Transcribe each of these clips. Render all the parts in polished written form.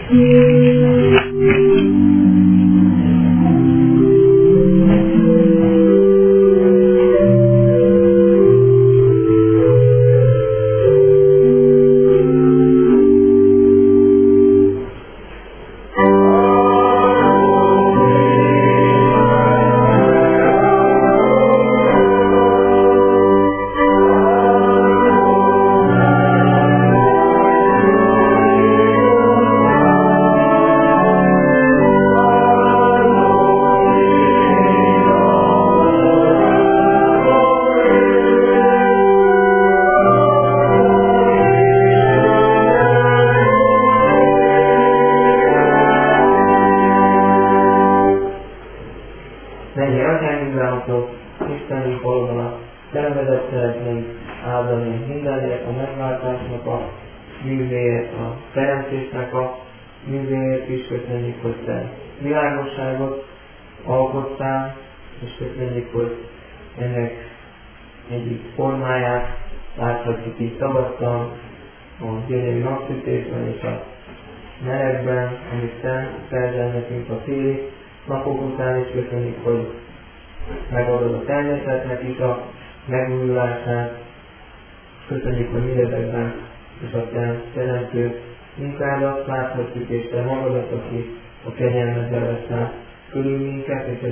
Világosságot alkottál, és köszönjük, hogy ennek egyik formáját láthatjuk itt tavasszal, a gyönyörű napsütésben és a melegben, amit te szerzel nekünk a téli napok után, és köszönjük, hogy megadod a természetnek is a megújulását. Köszönjük, hogy mindezekben és a te teremtő munkádat láthatjuk, és te magadat, aki a kegyelmeddel veszel körül minket, és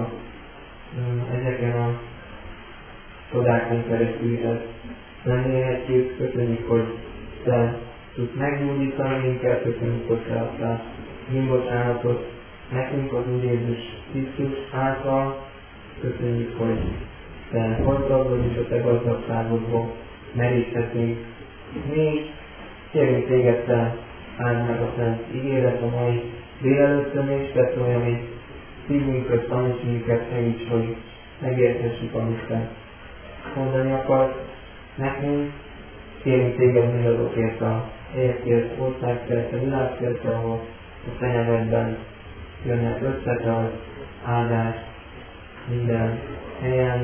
ezeken a csodákon keresztül is ezt nem élhetjük. Köszönjük, hogy te tudsz meggyógyítani minket, köszönjük, hogy te adtál bűnbocsánatot nekünk az Úr Jézus Krisztus által. Köszönjük, hogy te gazdag vagy, és a te gazdagságodból meríthetünk. Mi kérünk téged, te áld meg a szent ígéret a mai délelőttön, és tesz olyan, hogy szívünket, taníts minket, segíts, hogy megértessük, amit te mondani akarsz nekünk. Kérünk téged mindazokért a helyekért, országszerte, világszerte, ahol a te nevedben jönnek össze az áldás minden helyen.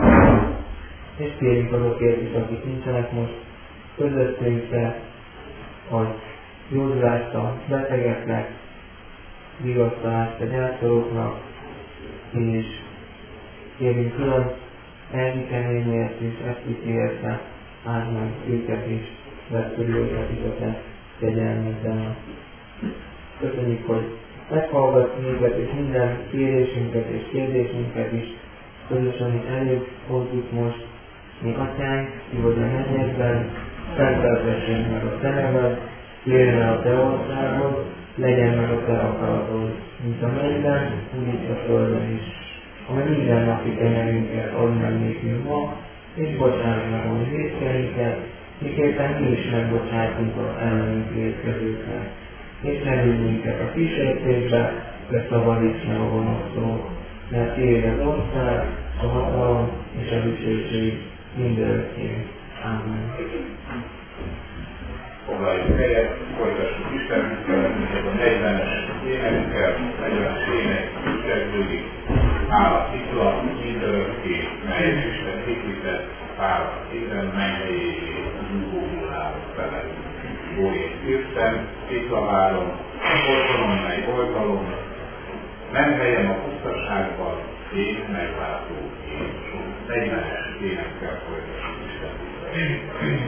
És kérünk azokért is, akik nincsenek most közöttünk, te adj józulást a betegeknek, vigasztalást a gyászolóknak, és kérünk külön elhikeményért és eszkütyért, áld meg őket is, vedd körül őket is a te kegyelmeddel. Köszönjük, hogy meghallgatsz minket, és minden kérésünket és kérdésünket is közösen is elébb hozzuk most. Mi atyánk, ki vagy a mennyekben, szenteltessék meg a te neved, jöjjön el a te országod, legyen meg a te akaratod, mint a mennyben, úgy is a földön is. Ami minden napi tenyerünket add meg nékünk ma, és bocsánat meg a vétkeinket, miképpen mi is megbocsátunk az ellenünk vétkezőknek. És ne vigy minket a kísértésbe, de szabadíts meg a gonosztól, mert tiéd az ország, a hatalom és a dicsőség mindörökké. Amen. Foglaljuk helyet, folytassuk Istenünkkel, a 40-es énekkel, 40-es ének úgy kezdődik. Hála Ikla, mindörökké, mely Isten hitvitett, hála Isten mennyei zúgó hullámok felett. Bójét Isten, Ikla várom, oltalom, mely oltalom, nem helyem a pusztaságban, én megváltó Jézusom. 40-es énekkel folytassuk Isten.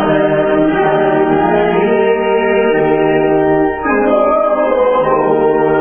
Oh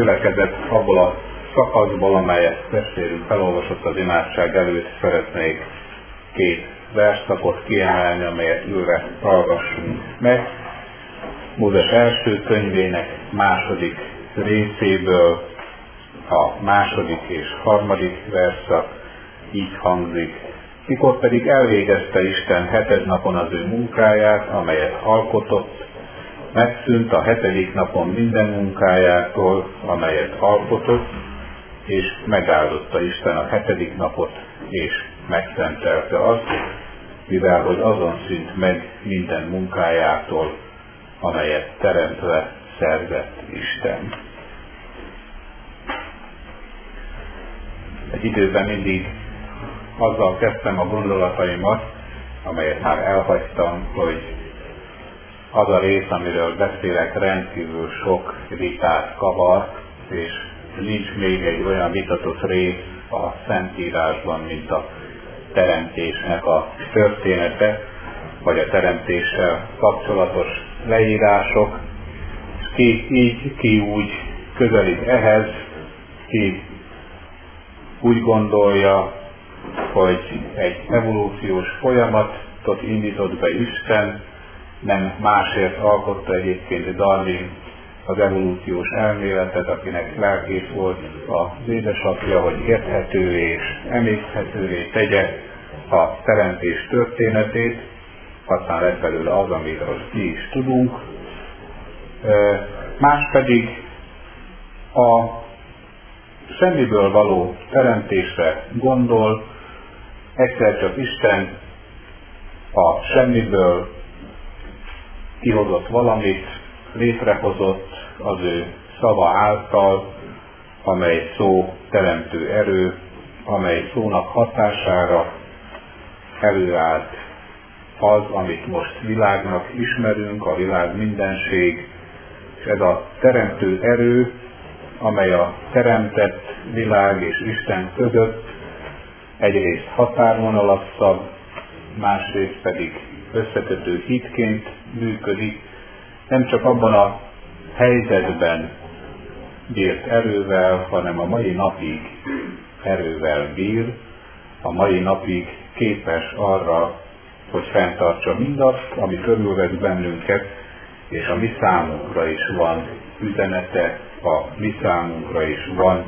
gyülekezet, abból a szakaszból, amelyet testvérünk felolvasott az imádság előtt, szeretnék 2 versszakot kiemelni, amelyet ülve hallgassunk meg. Mózes első könyvének 2. részéből a 2. és 3. versszak így hangzik. Mikor pedig elvégezte Isten 7. napon az ő munkáját, amelyet alkotott, megszűnt a 7. napon minden munkájától, amelyet alkotott, és megáldotta Isten a 7. napot, és megszentelte azt, mivel hogy azon szűnt meg minden munkájától, amelyet teremtve szerzett Isten. Egy időben mindig azzal kezdtem a gondolataimat, amelyet már elhagytam, hogy az a rész, amiről beszélek, rendkívül sok vitát kavar, és nincs még egy olyan vitatott rész a Szentírásban, mint a teremtésnek a története, vagy a teremtéssel kapcsolatos leírások. Ki így, ki úgy közelít ehhez, ki úgy gondolja, hogy egy evolúciós folyamatot indított be Isten, nem másért alkotta egyébként Darwin az evolúciós elméletet, akinek lelkész volt az édesapja, hogy érthetővé és emészthetővé tegye a teremtés történetét, aztán lett belőle az, amiről mi is tudunk. Más pedig a semmiből való teremtésre gondol, egyszer csak Isten a semmiből kihozott valamit, létrehozott az ő szava által, amely szó teremtő erő, amely szónak hatására előállt az, amit most világnak ismerünk, a világ mindenség, és ez a teremtő erő, amely a teremtett világ és Isten között egyrészt határvonalat szab, másrészt pedig összekötő hitként működik, nem csak abban a helyzetben bírt erővel, hanem a mai napig erővel bír, a mai napig képes arra, hogy fenntartsa mindazt, ami körülvesz bennünket, és a mi számunkra is van üzenete, a mi számunkra is van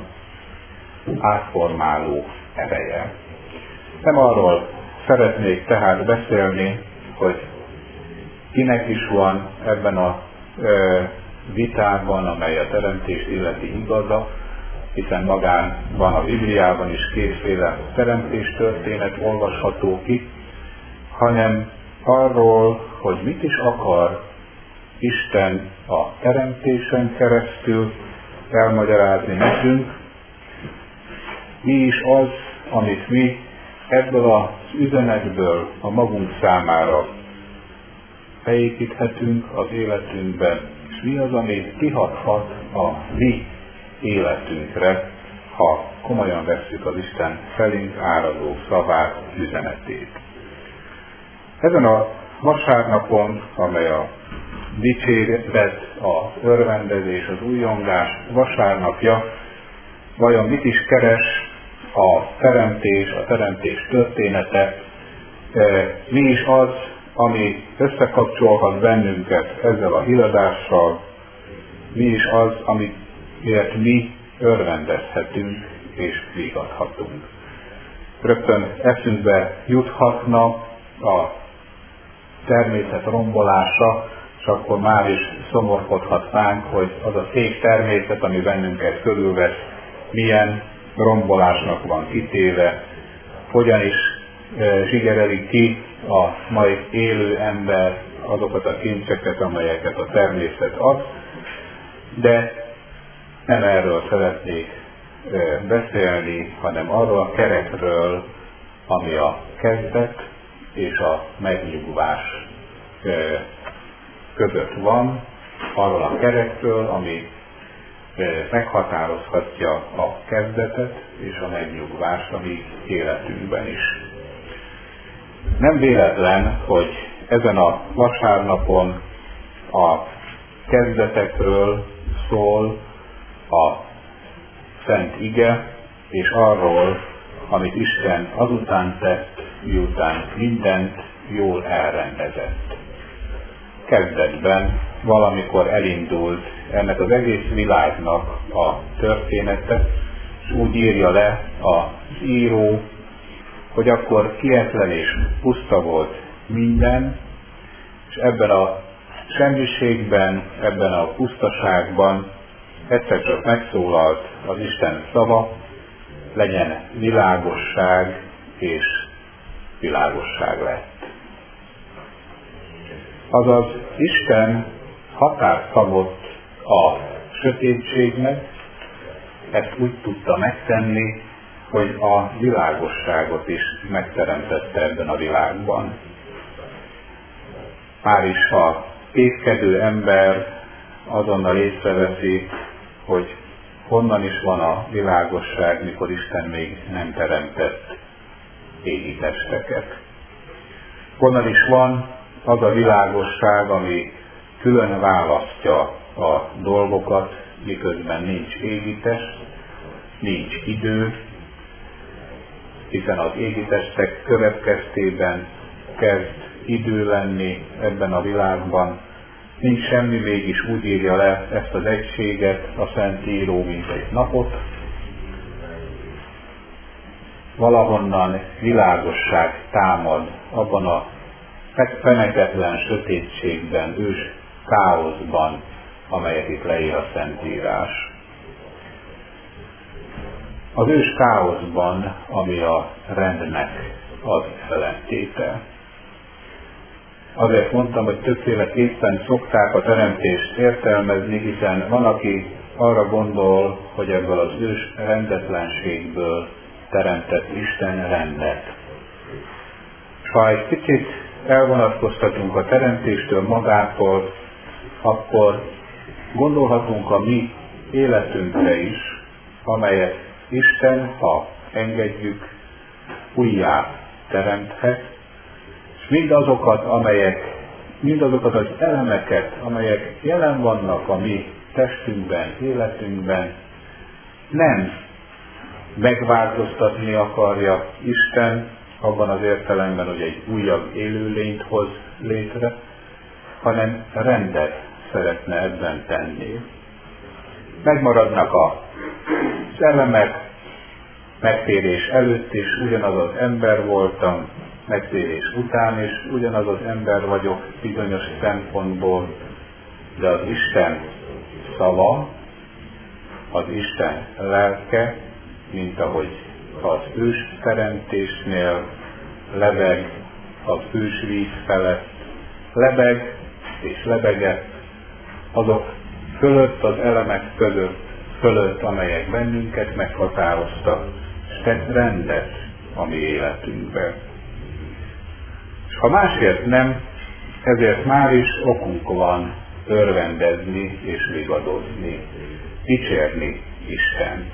átformáló ereje. Nem arról szeretnék tehát beszélni, hogy kinek is van ebben a vitában, amely a teremtést illeti igaza, hiszen magán van a Bibliában is 2 teremtés történet olvasható ki, hanem arról, hogy mit is akar Isten a teremtésen keresztül elmagyarázni nekünk, mi is az, amit mi ebből az üzenetből a magunk számára beépíthetünk az életünkben, és mi az, ami kihathat a mi életünkre, ha komolyan vesszük az Isten felénk áradó szavát, üzenetét. Ezen a vasárnapon, amely a dicséret, az örvendezés, az újongás vasárnapja, vajon mit is keres a teremtés története, mi is az, ami összekapcsolhat bennünket ezzel a híradással, mi is az, amiért mi örvendezhetünk és vigadhatunk. Rögtön eszünkbe juthatna a természet rombolása, és akkor már is szomorkodhatnánk, hogy az a szép természet, ami bennünket körülvesz, milyen rombolásnak van kitéve, hogyan is zsigereli ki a mai élő ember azokat a kincseket, amelyeket a természet ad, de nem erről szeretnék beszélni, hanem arról a keretről, ami a kezdet és a megnyugvás között van, arról a keretről, ami meghatározhatja a kezdetet és a megnyugvást a mi életünkben is. Nem véletlen, hogy ezen a vasárnapon a kezdetekről szól a szent ige, és arról, amit Isten azután tett, miután mindent jól elrendezett. Kezdetben valamikor elindult ennek az egész világnak a története, és úgy írja le az író, hogy akkor kietlen és puszta volt minden, és ebben a semmiségben, ebben a pusztaságban egyszer csak megszólalt az Isten szava, legyen világosság, és világosság lett. Azaz Isten határt szabott a sötétségnek, ezt úgy tudta megtenni, hogy a világosságot is megteremtette ebben a világban. Már is a kétkedő ember azonnal észreveszi, hogy honnan is van a világosság, mikor Isten még nem teremtett égi testeket. Honnan is van az a világosság, ami külön választja a dolgokat, miközben nincs égi test, nincs idő, hiszen az égi testek következtében kezd idő lenni ebben a világban. Nincs semmi, mégis úgy írja le ezt az egységet a Szentíró, mint egy napot. Valahonnan világosság támad abban a feneketlen sötétségben, ős káoszban, amelyet itt leír a Szentírás. Az ős káoszban, ami a rendnek az ellentéte. Azért mondtam, hogy többféleképpen szokták a teremtést értelmezni, hiszen van, aki arra gondol, hogy ebből az ős rendetlenségből teremtett Isten rendet. Ha egy picit elvonatkoztatunk a teremtéstől magától, akkor gondolhatunk a mi életünkre is, amelyet Isten, ha engedjük, újjá teremthet, és mindazokat az elemeket, amelyek jelen vannak a mi testünkben, életünkben, nem megváltoztatni akarja Isten, abban az értelemben, hogy egy újabb élőlényt hoz létre, hanem rendet szeretne ebben tenni. Megmaradnak az elemek, megtérés előtt is ugyanaz az ember voltam, megtérés után is ugyanaz az ember vagyok bizonyos szempontból, de az Isten szava, az Isten lelke, mint ahogy az ős teremtésnél lebeg az ősvíz felett, lebeg és lebegett azok fölött, az elemek fölött, amelyek bennünket meghatároztak, és tett rendet a mi életünkben. És ha másért nem, ezért már is okunk van örvendezni és vigadozni, dicsérni Istent.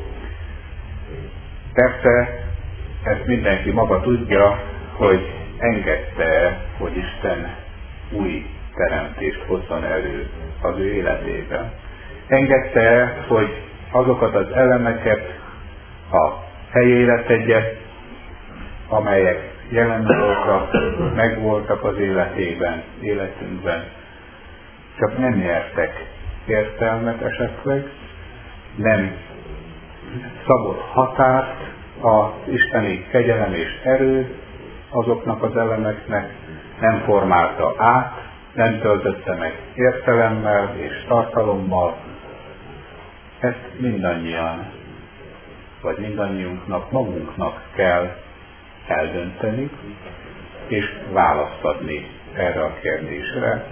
Persze, ezt mindenki maga tudja, hogy engedte, hogy Isten új teremtést hozzon elő az ő életében. Engedte, hogy azokat az elemeket a helyére tegye, amelyek jelen voltak, megvoltak az életünkben, csak nem nyertek értelmet esetleg, nem szabott határt az isteni kegyelem és erő azoknak az elemeknek, nem formálta át, nem töltötte meg értelemmel és tartalommal. Ezt mindannyiunknak, magunknak kell eldönteni, és választ adni erre a kérdésre.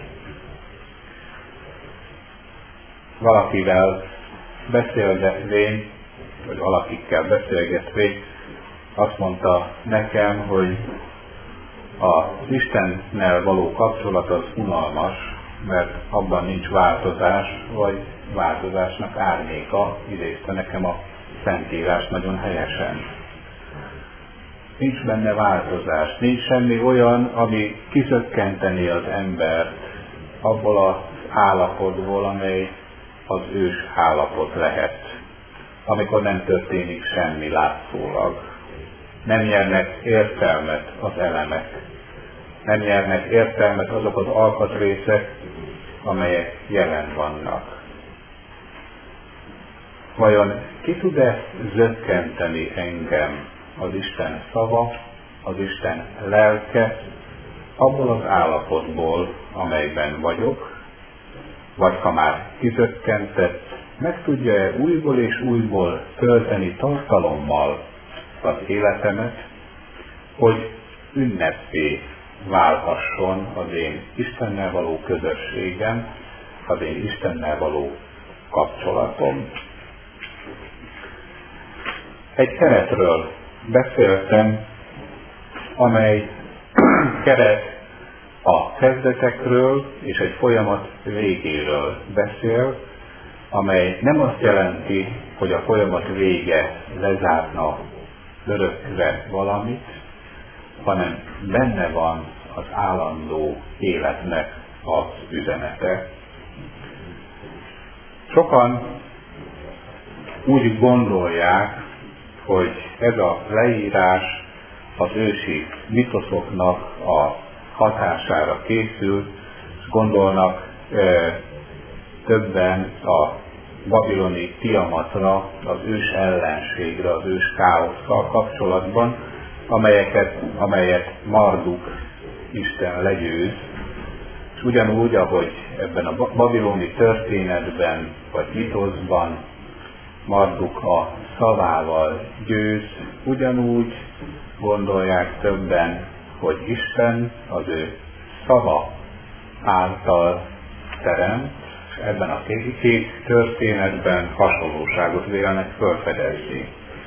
Valakivel beszélgetvén, vagy valakikkel beszélgetvén azt mondta nekem, hogy az Istennel való kapcsolat az unalmas, mert abban nincs változás, vagy változásnak árnyéka, idézte nekem a Szentírás nagyon helyesen. Nincs benne változás, nincs semmi olyan, ami kizökkenteni az embert abból az állapotból, amely az ős állapot lehet, amikor nem történik semmi látszólag. Nem nyernek értelmet az elemek, nem nyernek értelmet azok az alkatrészek, amelyek jelen vannak. Vajon ki tud-e zökkenteni engem az Isten szava, az Isten lelke, abból az állapotból, amelyben vagyok, vagy ha már kizökkentett, meg tudja-e újból és újból tölteni tartalommal az életemet, hogy ünneppé válhasson az én Istennel való közösségem, az én Istennel való kapcsolatom. Egy keretről beszéltem, amely keret a kezdetekről és egy folyamat végéről beszél, amely nem azt jelenti, hogy a folyamat vége lezárna örökre valamit, hanem benne van az állandó életnek az üzenete. Sokan úgy gondolják, hogy ez a leírás az ősi mitoszoknak a hatására készült, és gondolnak többen a babiloni Tiamatra, az ős ellenségre, az ős káosszal kapcsolatban, amelyet Marduk Isten legyőz, és ugyanúgy, ahogy ebben a babiloni történetben, vagy mitoszban Marduk a szavával győz, ugyanúgy gondolják többen, hogy Isten az ő szava által teremt, és ebben a két történetben hasonlóságot vélnek felfedezni.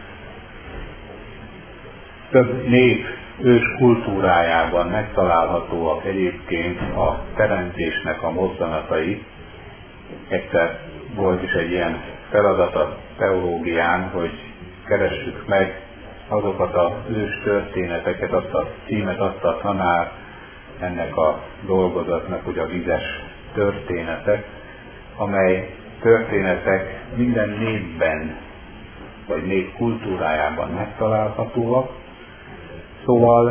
Több nép ős kultúrájában megtalálhatóak egyébként a teremtésnek a mozzanatai. Egyszer volt is egy ilyen feladat a teológián, hogy keressük meg azokat az ős történeteket, azt a címet adta a tanár ennek a dolgozatnak, hogy a vizes történetek, amely történetek minden népben, vagy nép kultúrájában megtalálhatóak. Szóval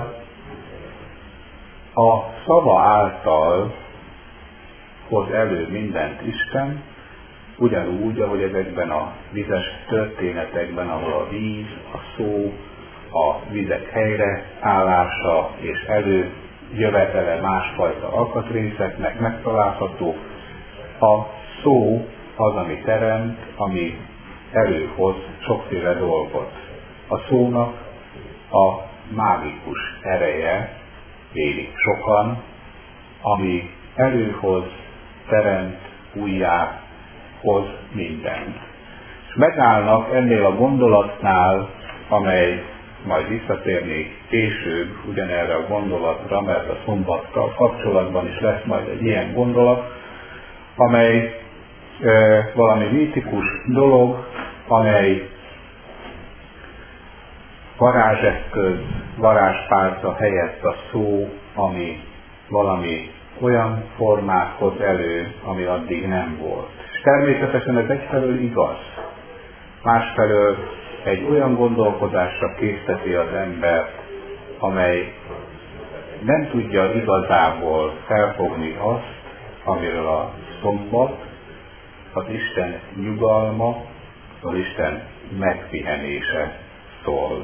a szava által hoz elő mindent Isten, ugyanúgy, ahogy ezekben a vizes történetekben, ahol a víz, a szó, a vizek helyreállása és előjövetele másfajta alkatrészeknek megtalálható, a szó az, ami teremt, ami előhoz sokféle dolgot. A szónak a mágikus ereje, vélik sokan, ami előhoz, teremt, újjá hoz mindent. És megállnak ennél a gondolatnál, amely majd visszatérnék később ugyanerre a gondolatra, mert a szombattal kapcsolatban is lesz majd egy ilyen gondolat, amely valami mítikus dolog, amely varázseszköz, varázspálca helyett a szó, ami valami olyan formát hoz elő, ami addig nem volt. És természetesen ez egyfelől igaz, másfelől egy olyan gondolkodásra készteti az embert, amely nem tudja igazából felfogni azt, amiről a szombat, az Isten nyugalma, az Isten megpihenése szól.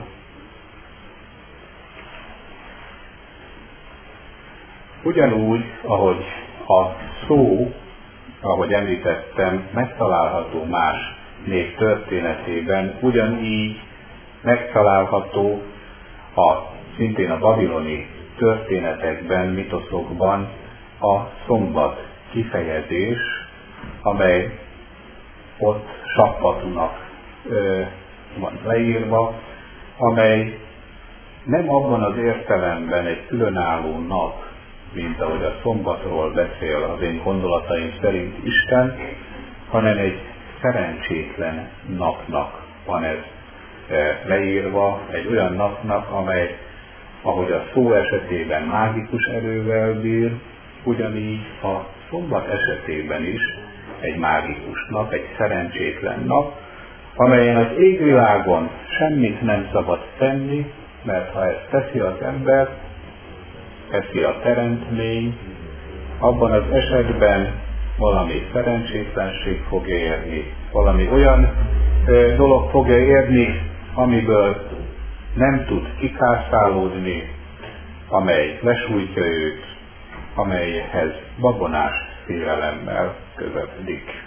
Ugyanúgy, ahogy a szó, ahogy említettem, megtalálható más nép történetében, ugyanígy megtalálható szintén a babiloni történetekben, mitoszokban a szombat kifejezés, amely ott sappatunak van leírva, amely nem abban az értelemben egy különálló nap, mint ahogy a szombatról beszél az én gondolataim szerint Isten, hanem egy szerencsétlen napnak van ez leírva, egy olyan napnak, amely, ahogy a szó esetében mágikus erővel bír, ugyanígy a szombat esetében is egy mágikus nap, egy szerencsétlen nap, amelyen az égvilágon semmit nem szabad tenni, mert ha ezt teszi az ember, teszi a teremtmény, abban az esetben valami szerencsétlenség fog érni, valami olyan dolog fogja érni, amiből nem tud kikászálódni, amely lesújtja őt, amelyhez babonás félelemmel közeledik.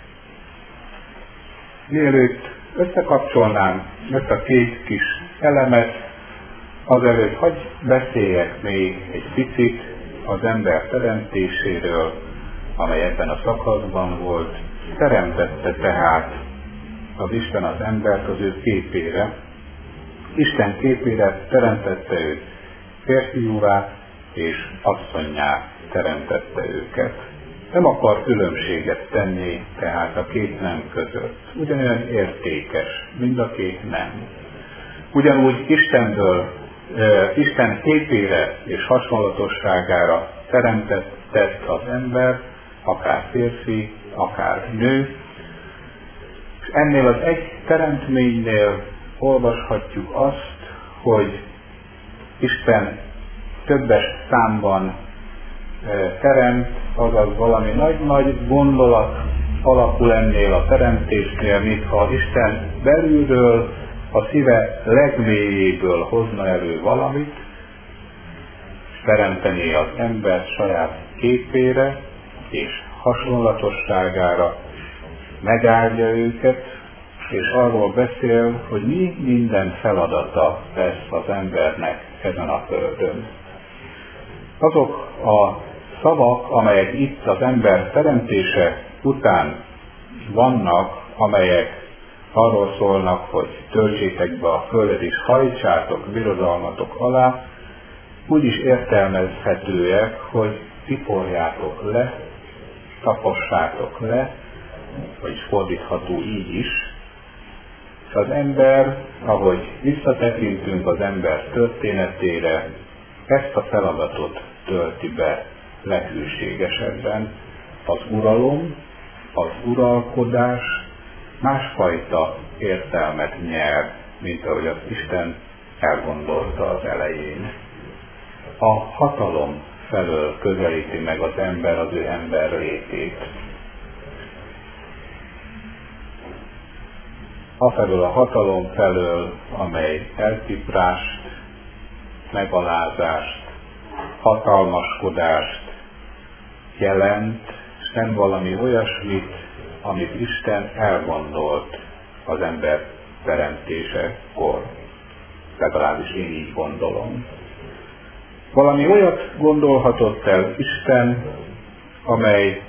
Mielőtt összekapcsolnám ezt a két kis elemet, azelőtt hadd beszéljek még egy picit az ember teremtéséről, amely ebben a szakaszban volt. Teremtette tehát az Isten az embert az ő képére. Isten képére teremtette őt, férfiúvá és asszonnyá teremtette őket. Nem akar különbséget tenni tehát a két nem között. Ugyanolyan értékes, mind a két nem. Ugyanúgy Isten képére és hasonlatosságára teremtett az ember, akár férfi, akár nő, és ennél az egy teremtménynél olvashatjuk azt, hogy Isten többes számban teremt, azaz valami nagy-nagy gondolat alakul ennél a teremtésnél, mintha Isten belülről, a szíve legmélyéből hozna elő valamit, és teremtené az ember saját képére és hasonlatosságára, megáldja őket, és arról beszél, hogy mi minden feladata lesz az embernek ezen a földön. Azok a szavak, amelyek itt az ember teremtése után vannak, amelyek arról szólnak, hogy töltsétek be a földet és hajtsátok birodalmatok alá, úgy is értelmezhetőek, hogy tiporjátok le, tapossátok le, vagyis fordítható így is. És az ember, ahogy visszatekintünk az ember történetére, ezt a feladatot tölti be leghűségesebben. Az uralom, az uralkodás másfajta értelmet nyer, mint ahogy az Isten elgondolta az elején. A hatalom felől közelíti meg az ember az ő ember létét. Afelől a hatalom felől, amely eltiprást, megalázást, hatalmaskodást jelent, és nem valami olyasmit, amit Isten elgondolt az ember teremtésekor. Legalábbis én így gondolom. Valami olyat gondolhatott el Isten, amely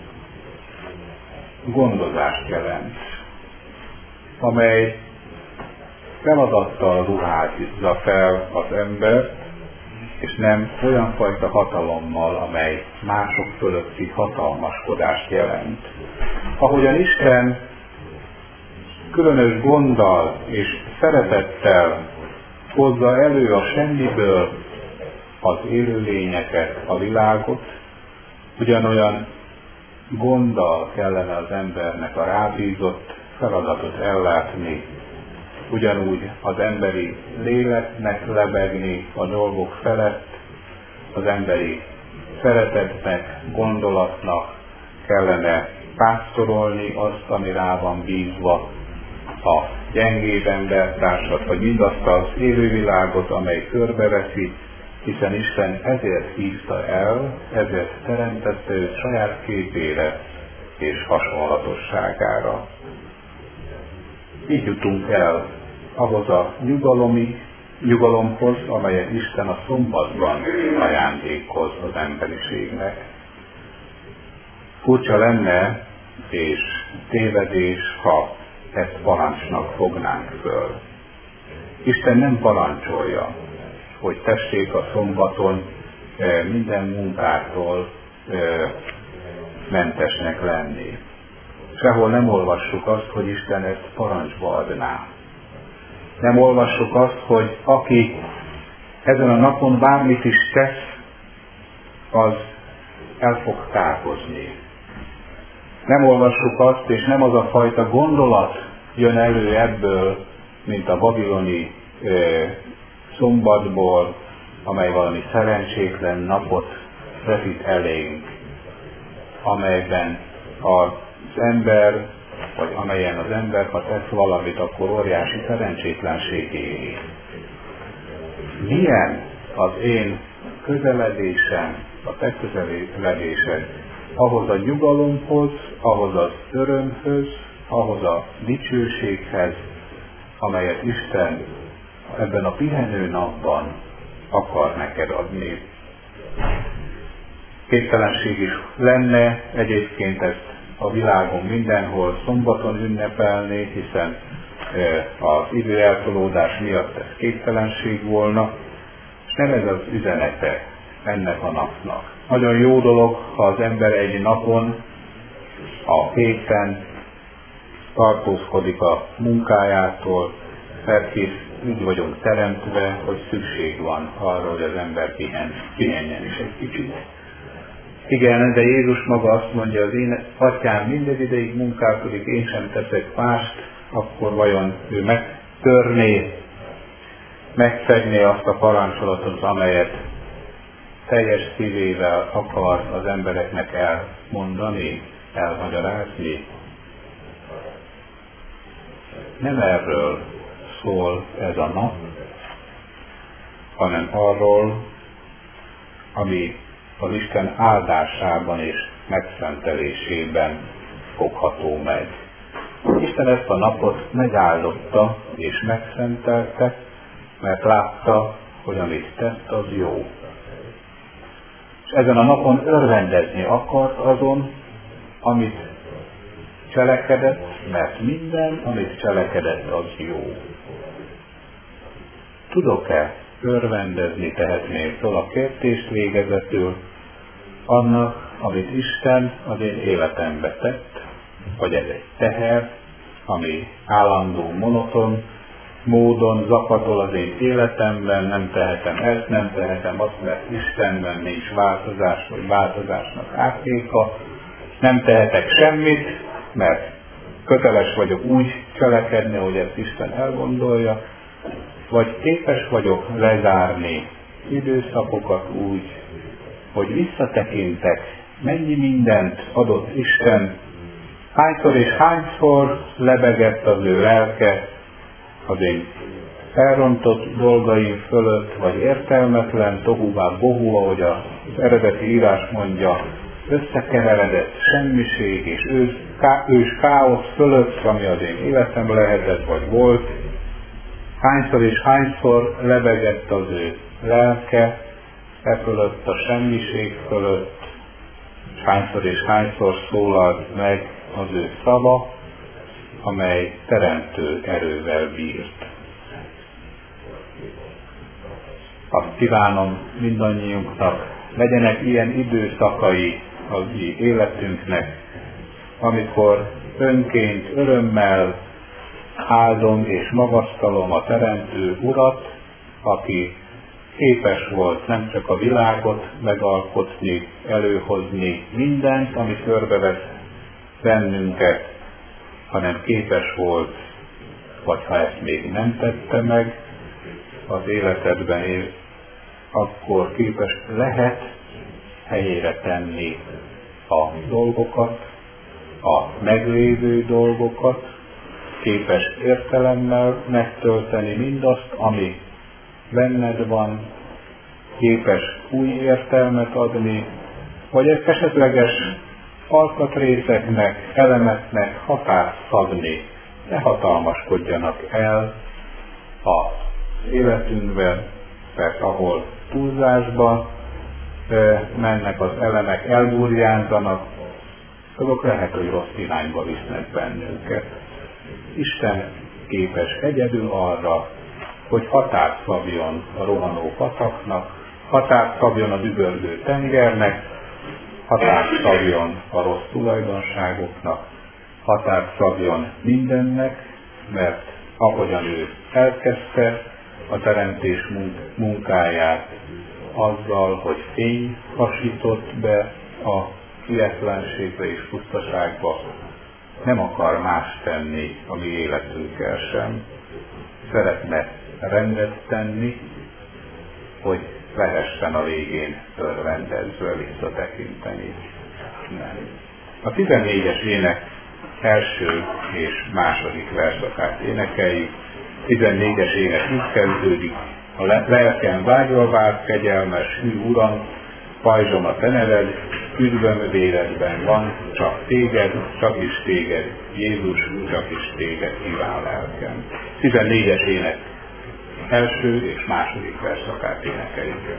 gondozást jelent, amely feladattal ruházza fel az embert, és nem olyan fajta hatalommal, amely mások fölötti hatalmaskodást jelent. Ahogyan Isten különös gonddal és szeretettel hozza elő a semmiből az élőlényeket, a világot, ugyanolyan gonddal kellene az embernek a rábízott feladatot ellátni, ugyanúgy az emberi léleknek lebegni a dolgok felett, az emberi szeretetnek, gondolatnak kellene pásztorolni azt, ami rá van bízva, a gyengébb embertársat, vagy mindazt az élővilágot, amely körbeveszi, hiszen Isten ezért hívta el, ezért teremtette őt saját képére és hasonlatosságára. Így jutunk el ahhoz a nyugalomhoz, amelyet Isten a szombatban ajándékoz az emberiségnek. Furcsa lenne és tévedés, ha ezt parancsnak fognánk föl. Isten nem parancsolja, hogy tessék a szombaton minden munkától mentesnek lenni. Sehol nem olvassuk azt, hogy Isten ezt parancsba adná. Nem olvassuk azt, hogy aki ezen a napon bármit is tesz, az el fog távolozni. Nem olvassuk azt, és nem az a fajta gondolat jön elő ebből, mint a babiloni szombatból, amely valami szerencsétlen napot vetít elénk, amelyben az ember, vagy amelyen az ember, ha tesz valamit, akkor óriási szerencsétlenség éri. Milyen az én közeledésem, a te közeledésed ahhoz a nyugalomhoz, ahhoz az örömhöz, ahhoz a dicsőséghez, amelyet Isten ebben a pihenő napban akar neked adni. Képtelenség is lenne egyébként ezt a világon mindenhol szombaton ünnepelni, hiszen az időeltolódás miatt ez képtelenség volna, és nem ez az üzenete ennek a napnak. Nagyon jó dolog, ha az ember egy napon, a héten tartózkodik a munkájától, mert hisz úgy vagyunk teremtve, hogy szükség van arra, hogy az ember pihenjen is egy kicsit. Igen, de Jézus maga azt mondja, az én atyám mindez ideig munkálkodik, én sem teszek mást, akkor vajon ő megszegné azt a parancsolatot, amelyet teljes szívével akar az embereknek elmondani, elmagyarázni. Nem erről szól ez a nap, hanem arról, ami az Isten áldásában és megszentelésében fogható meg. Isten ezt a napot megáldotta és megszentelte, mert látta, hogy amit tett, az jó. És ezen a napon örvendezni akart azon, amit cselekedett, mert minden, amit cselekedett, az jó. Tudok-e örvendezni, tehetném föl a kérdést végezetül annak, amit Isten az én életembe tett, vagy ez egy teher, ami állandó, monoton módon zakatol az én életemben, nem tehetem ezt, nem tehetem azt, mert Istenben nincs változás, vagy változásnak ártéka, nem tehetek semmit, mert köteles vagyok úgy cselekedni, hogy ezt Isten elgondolja, vagy képes vagyok lezárni időszakokat úgy, hogy visszatekintek, mennyi mindent adott Isten, hányszor és hányszor lebegett az ő lelke az én elrontott dolgaim fölött, vagy értelmetlen, tohuvá bohu, ahogy az eredeti írás mondja, összekeveredett semmiség és ős káosz fölött, ami az én életem lehetett, vagy volt. Hányszor és hányszor lebegett az ő lelke fölött, a semmiség fölött, és hányszor szólalt meg az ő szava, amely teremtő erővel bírt. Azt kívánom mindannyiunknak, legyenek ilyen időszakai az mi életünknek, amikor önként, örömmel áldom és magasztalom a Teremtő Urat, aki képes volt nem csak a világot megalkotni, előhozni mindent, ami körbevesz bennünket, hanem képes volt, vagy ha ezt még nem tette meg az életedben, akkor képes lehet helyére tenni a dolgokat, a meglévő dolgokat, képes értelemmel megtölteni mindazt, ami benned van, képes új értelmet adni, vagy esetleges alkatrészeknek, elemeknek határt szabni. Ne hatalmaskodjanak el az életünkben, mert ahol túlzásba mennek az elemek, elburjánzanak, azok lehet, hogy rossz irányba visznek bennünket. Isten képes egyedül arra, hogy határt szabjon a rohanó pataknak, határt szabjon a dübörgő tengernek, határt szabjon a rossz tulajdonságoknak, határt szabjon mindennek, mert ahogyan ő elkezdte a teremtés munkáját azzal, hogy fény hasított be a kietlenségbe és pusztaságba nem akar más tenni a mi életünkkel sem. Szeretne rendet tenni, hogy lehessen a végén örvendezve visszatekinteni. Nem. A 14-es ének első és második verszakát énekeljük. 14-es ének így kezdődik: a lelkem vágyva várt, kegyelmes hű Uram, pajzsom a te neved, üdvöm véredben van, csak téged, csak is téged, Jézus, csak is téged kíván lelkem. 14-es ének első és második verszakát énekeljük.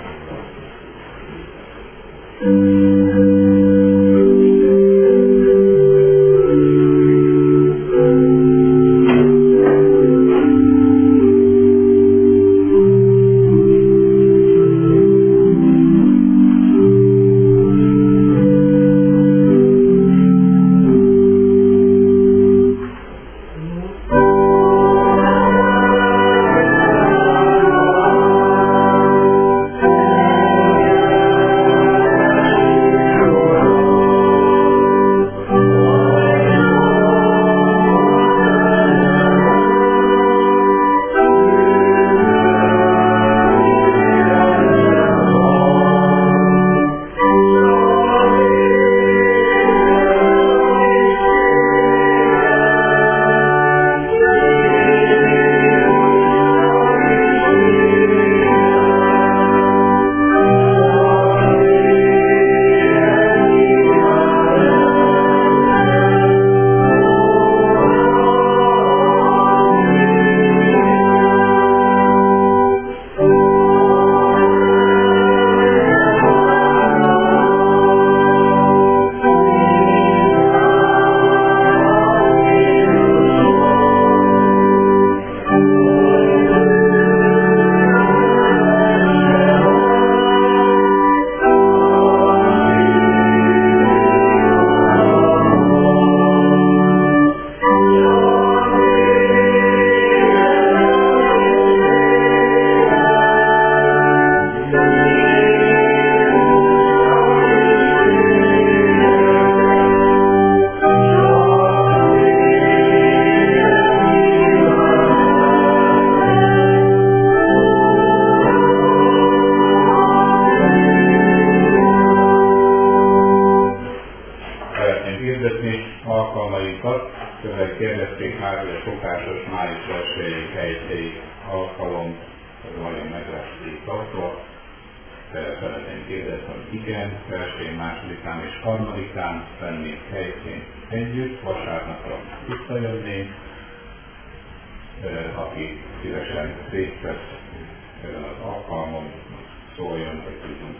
Aki szívesen részt vesz ezen az alkalmon, szóljon, hogy tudunk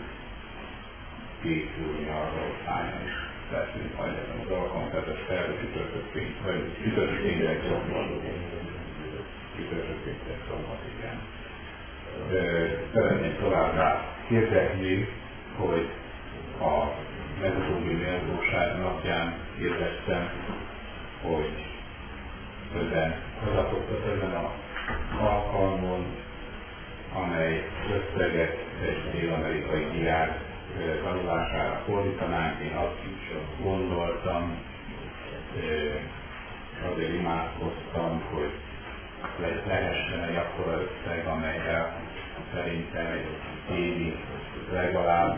készülni arra, hogy hányan is leszünk majd ezen az alkalmon, tehát ez felvő csütörtök péntek szombat, igen. Szeretném továbbá hirdetni, hogy a legutóbbi méltóság napján hirdettem, hogy közapoktat ezen az alkalmon, amely összeget egy dél-amerikai diák tanulására fordítanánk. Én azt is gondoltam, azért imádkoztam, hogy lehessen egy akkora összeg, amelyel szerintem egy évi legalább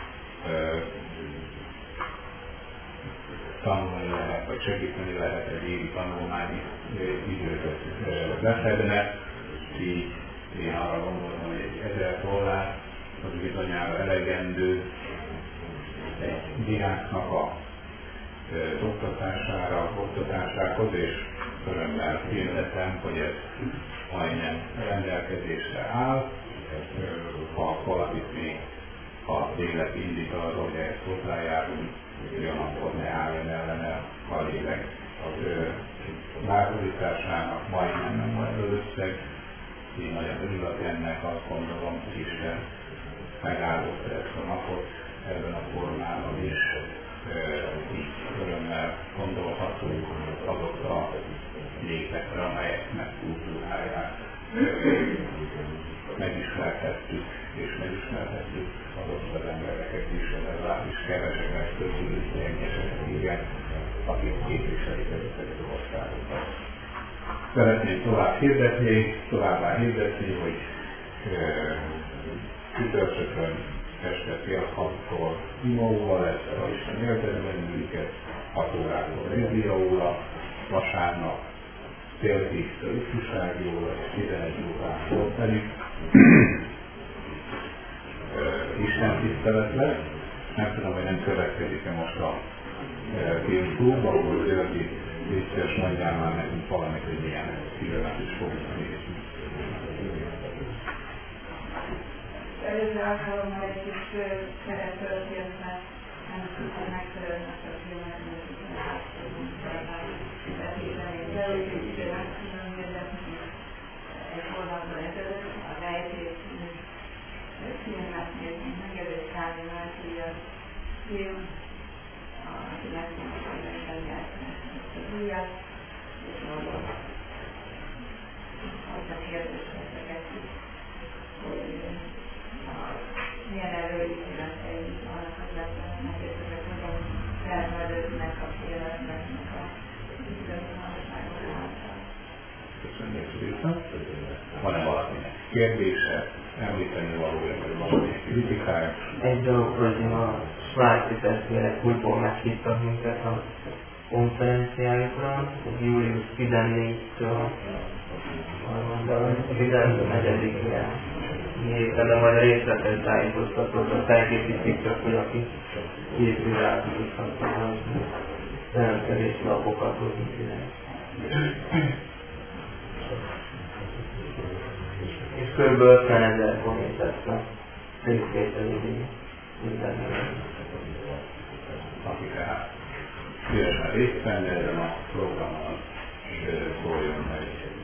tanulni lehet, vagy segíteni lehet egy évi tanulmányi időt lefedne. Így én arra gondolom, hogy egy $1000 az bizonyára elegendő egy diáknak az oktatásához, és örömmel hirdetem, hogy ez majdnem rendelkezésre áll. Ha valamit még az élet indít arra, hogy ehhez hozzájárulunk, ugyanakkor ne álljon ellene a lélek az bátorításának, majdnem nem majd az összeg. Én nagyon örülök ennek, azt gondolom, hogy Isten megáldotta ezt a napot ebben a formában is. Így örömmel gondolhatunk azokra a népekre, amelyeknek kultúráját megismerhettük, és megismerhettük azokat az embereket is, legalábbis keveseket közülőségeket, akik képviselik ezeket az országokat. Szeretném továbbá hirdetni, hogy csütörtökön este fél 6-kor imóval lesz a Isten érdeleműket, 6 órától Bibliaóra, vasárnap fél 10-től ifjúsági óra és 11 órától pedig Isten tisztelet lesz. Nem tudom, hogy nem következik-e most a filmklub, ahol Györgyi biztos mondjál már nekünk valamit, hogy milyen filmet is fogunk nézni. Előző alkalommal egy kis szeretőrként, mert nem tudtam megszerelnek a filmet, mert vetíteni. De úgy is meg tudom hirdetni egy hónapban ezelőtt a Rejtét filmet nézni, meg előtt Káli Márcia film, aki megszínűségben játszani ezt az újat, és mondom, azt a kérdéseket is, hogy milyen előítéletei vannak az embernek, és ezek hogyan felmerülnek a féletnek a bizonyosságok által. Köszönjük szépen. Van-e valakinek kérdése, említeni valója, vagy valamilyen kritikája? Egy dolog, hogy a svájci testvérek újból meghívtak minket a konferenciájukra, július 14-től 14-ére héten, majd a részletes tájékoztatóra felkészítik, csak hogy aki készül rá tudhatnak, hogy nagyon kevés lapokat hozunk ide. És kb. 50 000 forint lesz a részvételidő mindenben. Aki tehát szívesen részt venni ezen a programon, szóljon meg.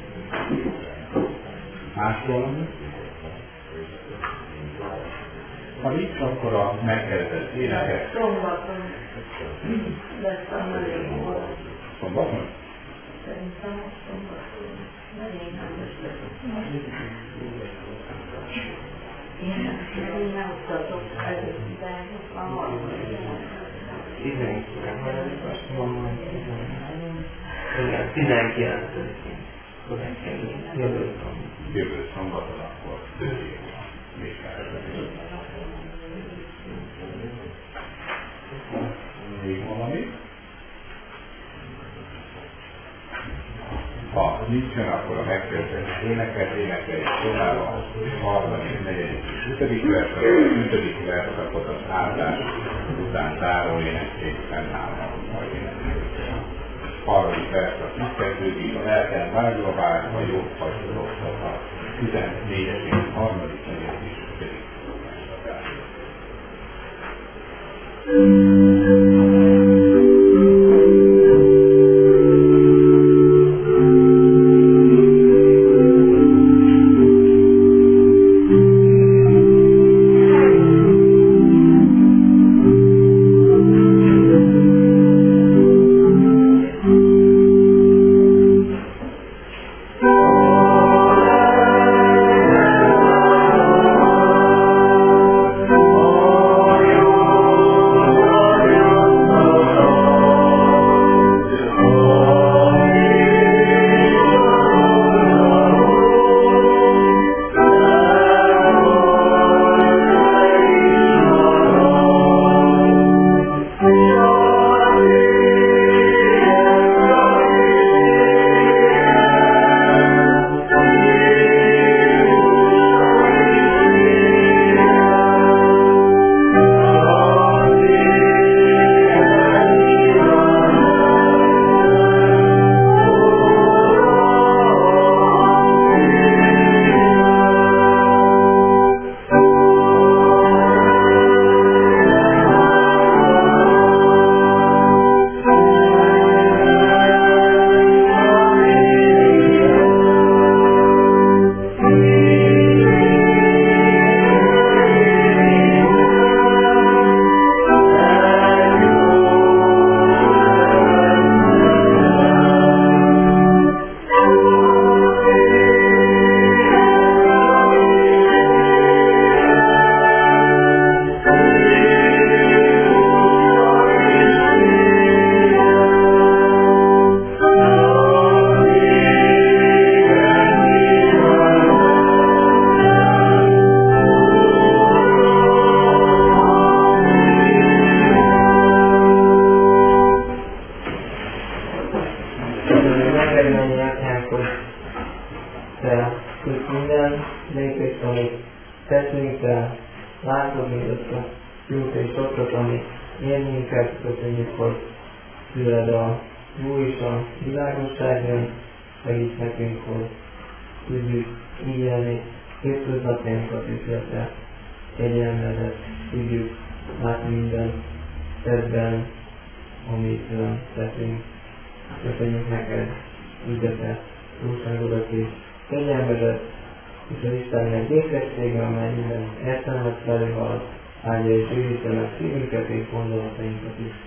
Más valami? Ha nincs, akkor a megkezdett énekek. Szombaton lesz a nagyon. Szombaton? Szerintem szombaton. Nagyon nem én nem tartok előtt, de a harmadik. 19-én. Jövő szombaton akkor még valami? Ha nincsen, akkor a megkezdett éneket énekeljük tovább a 3., 4. és 5. verszakot az áldás után záró énekét fennállnak majd énekeljük. 3. verszak így kezdődik, a lelken vágyva várva jót hagyja rosszat a 14. 3., 4. és 5. el látod mindazt a jót és sokat, ami ér minket, köszönjük, hogy tőled a jó és a világosság jön, segíts nekünk, hogy tudjuk így élni hétköznapjainkat is, illetve kegyelmedet tudjuk látni minden tettben, amit teszünk. Köszönjük neked, ügyete, jóságodat és kegyelmedet, és az Istennek békessége, amely minden értelmet felülhalad, áldja és őrizze meg szívünket és gondolatainkat is.